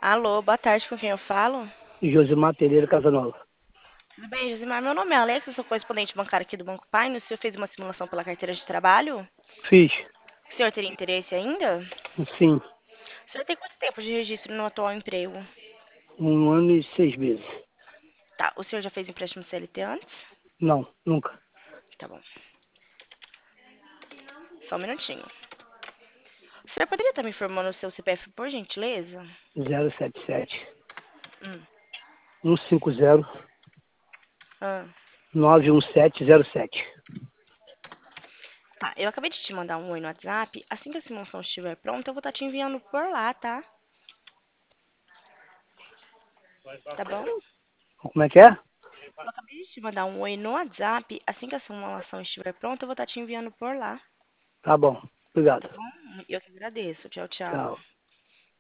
Alô, boa tarde, com quem eu falo? Josimar Pereira Casanova. Tudo bem, Josimar? Meu nome é Alex, eu sou correspondente bancário aqui do Banco Pine. O senhor fez uma simulação pela carteira de trabalho? Fiz, O senhor teria interesse ainda? sim, O senhor tem quanto tempo de registro no atual emprego? 1 ano e 6 meses. Tá, o senhor já fez empréstimo CLT antes? Não, nunca. Tá bom, só um minutinho. O senhor poderia estar me informando o seu CPF, por gentileza? 077 Hum, 150 ah. 91707. Tá, eu acabei de te mandar um oi no WhatsApp. Assim que a simulação estiver pronta, eu vou estar te enviando por lá, tá? Tá bom? Como é que é? Eu acabei de te mandar um oi no WhatsApp. Assim que a simulação estiver pronta, eu vou estar te enviando por lá. Tá bom, Tá obrigado. bom? Eu que agradeço. Tchau, tchau. Tchau.